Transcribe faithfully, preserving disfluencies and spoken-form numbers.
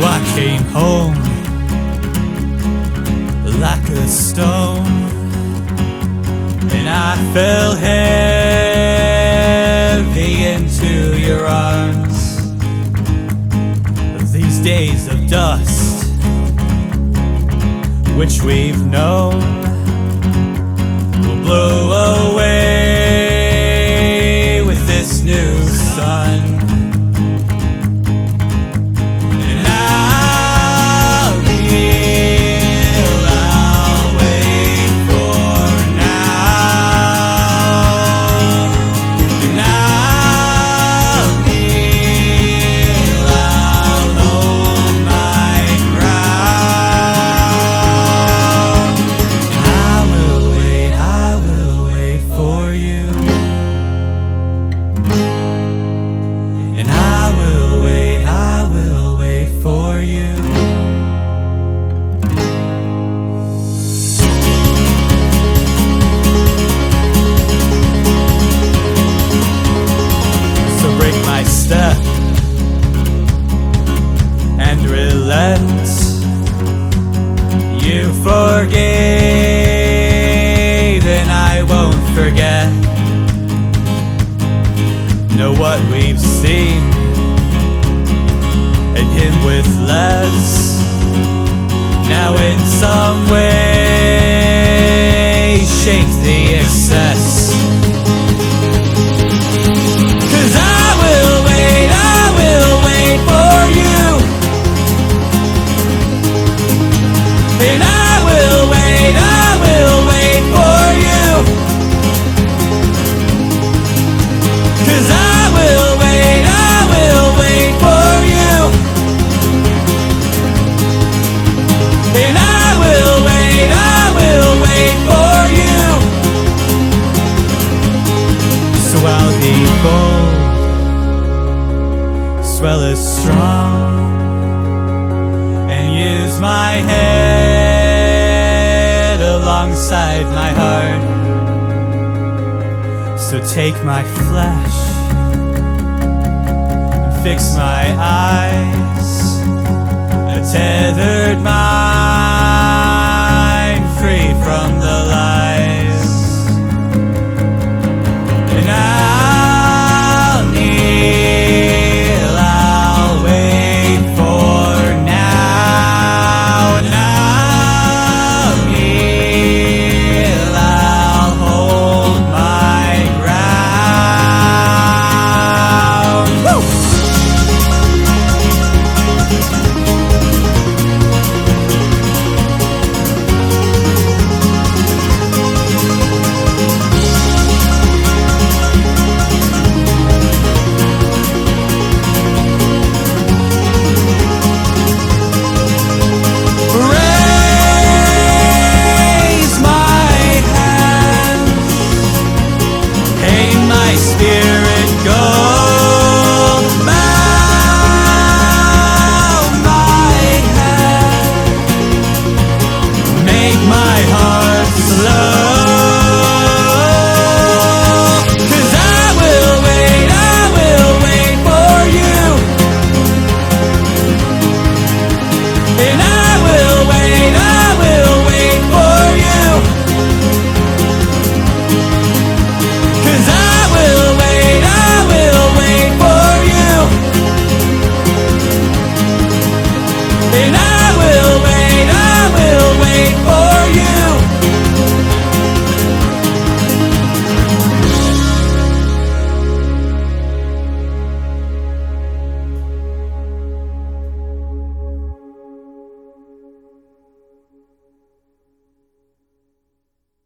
I came home like a stone, and I fell heavy into your arms. These days of dust, which we've known, will blow away with this new sun. Step and relent. You forgave, and I won't forget. Know what we've seen, and him with less. Now in some way shake the excess. Swell is strong, and use my head alongside my heart. So take my flesh and fix my eyes, a tethered mind free from the lies. And I'll kneel, I'll wait for now, and I'll kneel, I'll hold my ground. Woo! And I will wait, I will wait for